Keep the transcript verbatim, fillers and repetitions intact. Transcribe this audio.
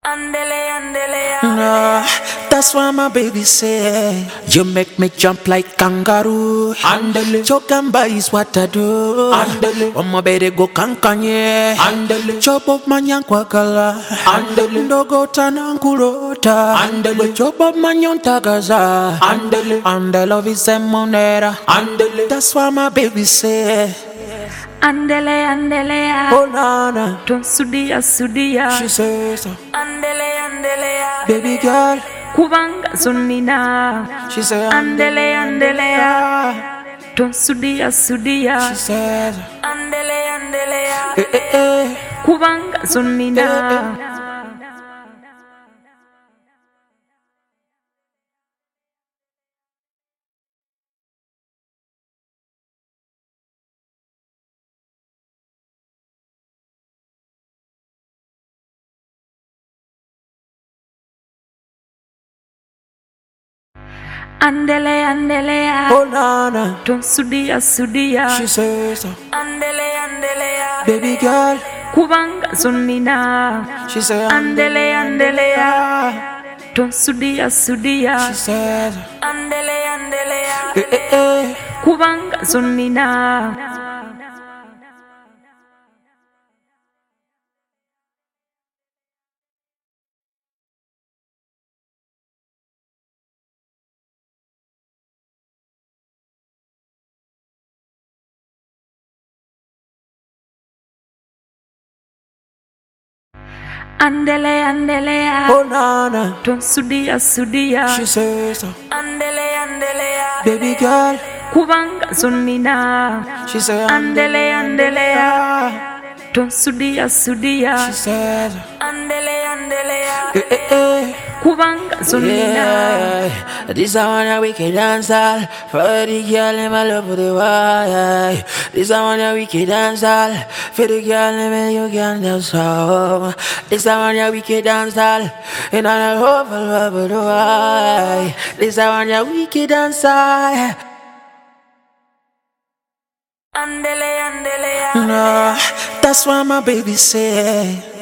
Andele, andele, Nah, that's why my baby say you make me jump like kangaroo. Andele, chokamba is what I do. Andele, on my baby go kankanye. Andele, chop up manyan kwakala. Andele, ndogo tanankurota. Andele, chop up manyon tagaza. Andele, andele love is a monera. Andele, that's why my baby say. andele, andele, Oh nana, don't sudia, sudia. she says, Andele, andele, baby girl, kubanga zonina. she says, Andele, andele, don't sudia, sudia. she says, Andele, andele, eh eh eh, kubanga zonina. Andele, andele, oh nana, don't sudia, sudia. she says, Andele, andele, baby girl, kubanga zonina. she says, Andele, andele, don't sudia, sudia. she says, Andele, andele, eh eh eh, kubanga zonina. Andele, andele, oh nana, don't sudia, sudia. she says, Andele, andele, baby girl, kubanga zonina. she says, Andele, andele, don't sudia, sudia. she says, Andele, andele, eh eh eh. kubanga zonina. Yeah, this a one a wicked dancer. For the girl in my love for the why. This a one a wicked dancer. For the girl in you can dance home. This a one a wicked dancer. And I love for love for the why. This a one a wicked dancer. Andele, andele, Nah, that's why my baby say